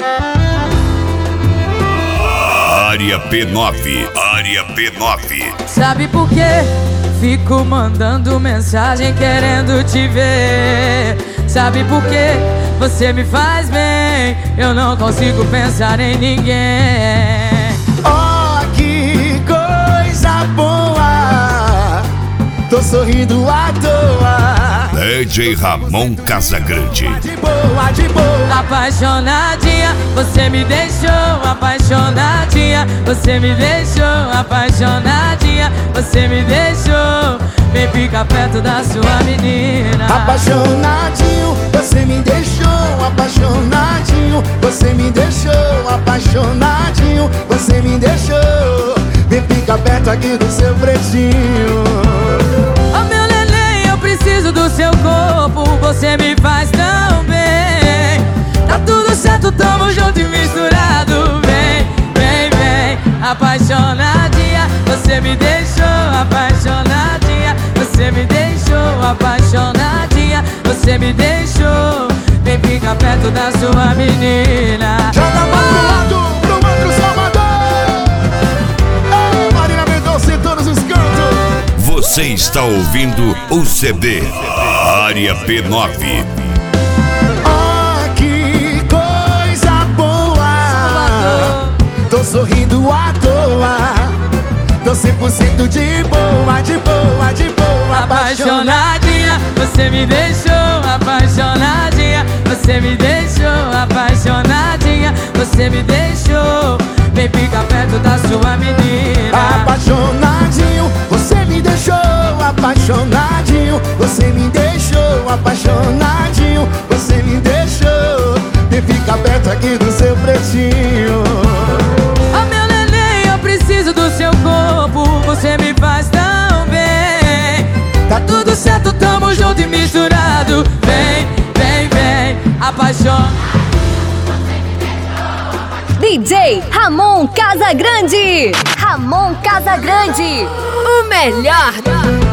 Área P9, Área P9. Sabe por quê? Fico mandando mensagem querendo te ver. Sabe por quê? Você me faz bem, eu não consigo pensar em ninguém. Oh, que coisa boa, tô sorrindo à toa. DJ Ramon Casagrande. De boa, de boa. Apaixonadinha, você me deixou. Apaixonadinha, você me deixou. Apaixonadinha, você me deixou. Vem ficar perto da sua menina. Apaixonadinho, você me deixou. Apaixonadinho, você me deixou. Apaixonadinho, você me deixou. Vem ficar perto aqui do seu pretinho. Oh, meu neném, eu preciso do seu corpo. Você me faz tão bem. Tá tudo certo, tamo junto e misturado. Vem, vem, vem. Apaixonadinha, você me deixou. Apaixonadinha, você me deixou. Apaixonadinha, você me deixou. Vem ficar perto da sua menina. Joga mais pro lado, pro outro Salvador. Oh, Marina Mendonça em todos os cantos. Você está ouvindo o CD Área P9. Oh, que coisa boa. Tô sorrindo à toa. Tô 100% de boa, de boa, de boa. Apaixonadinha, você me deixou. Apaixonadinha, você me deixou. Apaixonadinha, você me deixou. Vem ficar perto da sua menina. Apaixonadinho, você me deixou. Apaixonadinho, você me deixou. Apaixonadinho, você me deixou. Vem ficar perto aqui do seu pretinho. Oh, meu neném, eu preciso do seu corpo. Você me faz tão bem. Tá tudo certo, tamo junto e misturado. Vem, vem, vem. Apaixona. DJ Ramon Casagrande. Ramon Casagrande, o melhor.